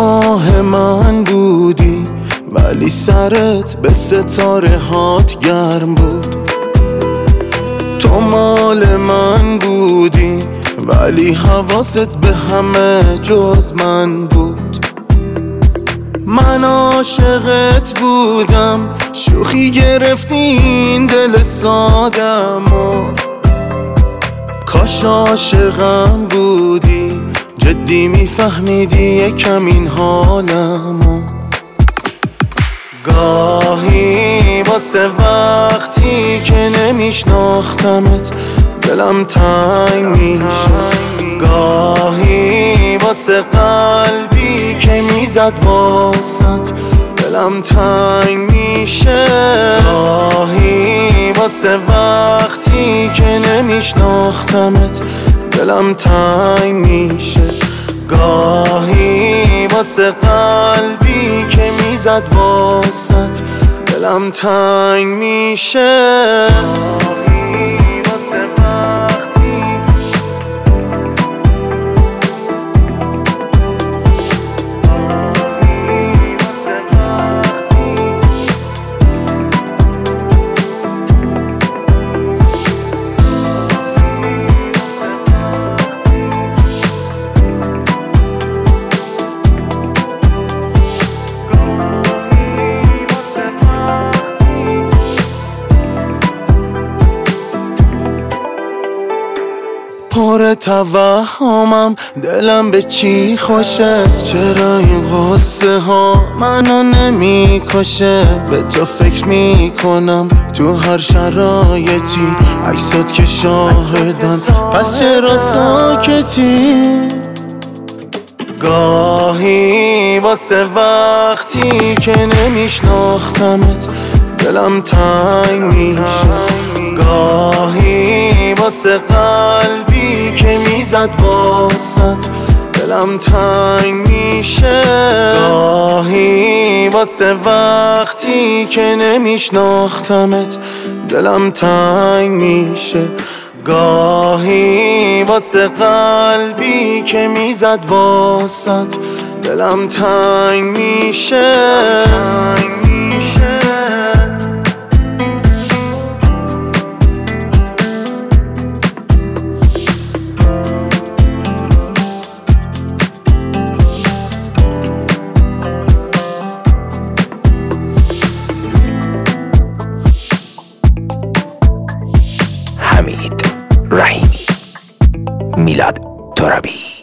ماه من بودی ولی سرت به ستاره هات گرم بود. تو مال من بودی ولی حواست به همه جز من بود. من عاشقت بودم، شوخی گرفتی این دل سادمو. کاش عاشقم بودی، جدی میفهمیدی یکم این حالمو. گاهی واسه وقتی که نمیشناختمت دلم تنگ میشه. گاهی واسه قلبی که میزد واسط دلم تنگ میشه. گاهی واسه وقتی که نمیشناختمت دلم تنگ میشه. گاهی واسه قلبی که میزد واسط دلم تنگ میشه. پر توهمم، دلم به چی خوشه؟ چرا این قصه ها منو نمی کشه؟ به تو فکر میکنم تو هر شرایطی، عکسات که شاهدن، پس چرا ساکتی؟ گاهی واسه وقتی که نمیشناختمت دلم تنگ میشه. گاهی واسه قلبی که میزد واسط دلم تنگ میشه. گاهی واسه وقتی که نمیشناختمت دلم تنگ میشه. گاهی واسه قلبی که میزد واسط دلم تنگ میشه. حمید رحیمی، میلاد ترابی.